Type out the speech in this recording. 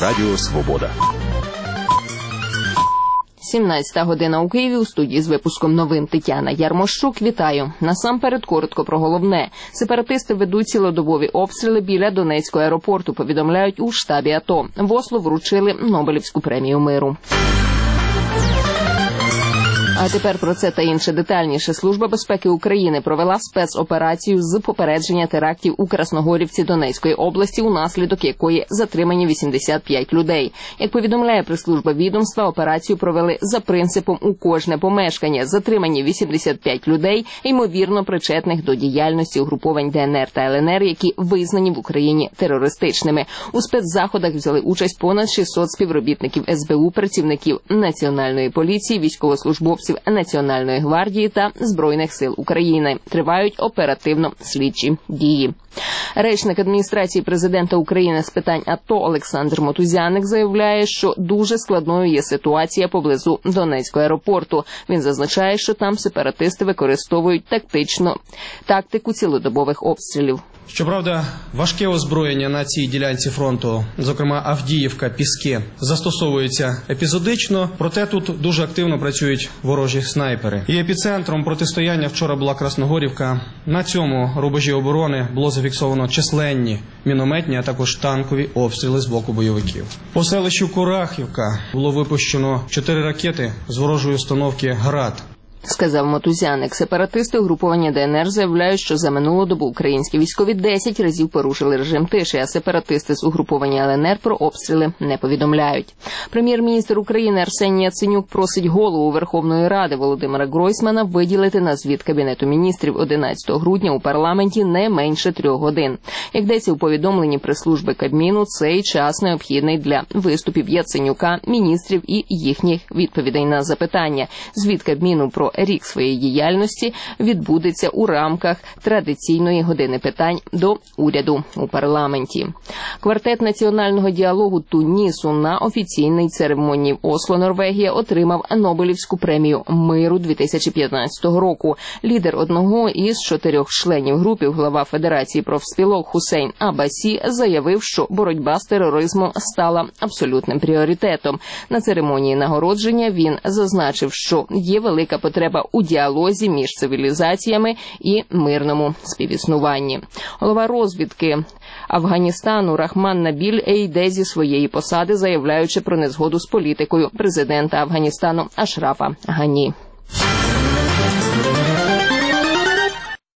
Радіо Свобода. 17 година у Києві, у студії з випуском новин Тетяна Ярмощук. Вітаю. Насамперед коротко про головне. Сепаратисти ведуть цілодобові обстріли біля Донецького аеропорту, повідомляють у штабі АТО. В Осло вручили Нобелівську премію миру. А тепер про це та інше детальніше. Служба безпеки України провела спецоперацію з попередження терактів у Красногорівці Донецької області, унаслідок якої затримані 85 людей. Як повідомляє прес-служба відомства, операцію провели за принципом «у кожне помешкання». Затримані 85 людей, ймовірно причетних до діяльності угруповань ДНР та ЛНР, які визнані в Україні терористичними. У спецзаходах взяли участь понад 600 співробітників СБУ, працівників Національної поліції, військовослужбовців Національної гвардії та Збройних сил України. Тривають оперативно-слідчі дії. Речник адміністрації президента України з питань АТО Олександр Мотузяник заявляє, що дуже складною є ситуація поблизу Донецького аеропорту. Він зазначає, що там сепаратисти використовують тактику цілодобових обстрілів. Щоправда, важке озброєння на цій ділянці фронту, зокрема Авдіївка, Піски, застосовується епізодично, проте тут дуже активно працюють ворожі снайпери. І епіцентром протистояння вчора була Красногорівка. На цьому рубежі оборони було зафіксовано численні мінометні, а також танкові обстріли з боку бойовиків. По селищу Курахівка було випущено 4 ракети з ворожої установки «Град», сказав Мотузяник. Сепаратисти угруповання ДНР заявляють, що за минулу добу українські військові 10 разів порушили режим тиші, а сепаратисти з угруповання ЛНР про обстріли не повідомляють. Прем'єр-міністр України Арсеній Яценюк просить голову Верховної Ради Володимира Гройсмана виділити на звіт Кабінету міністрів 11 грудня у парламенті не менше 3 годин. Як йдеться у повідомленні прес-служби Кабміну, цей час необхідний для виступів Яценюка, міністрів і їхніх відповідей на запитання. Звіт Кабміну про рік своєї діяльності відбудеться у рамках традиційної години питань до уряду у парламенті. Квартет національного діалогу Тунісу на офіційній церемонії в Осло, Норвегія, отримав Нобелівську премію миру 2015 року. Лідер одного із 4 членів групи, глава Федерації профспілок Хусейн Абасі, заявив, що боротьба з тероризмом стала абсолютним пріоритетом. На церемонії нагородження він зазначив, що є велика потреба у діалозі між цивілізаціями і мирному співіснуванні. Голова розвідки Афганістану Рахман Набіль йде зі своєї посади, заявляючи про незгоду з політикою президента Афганістану Ашрафа Гані.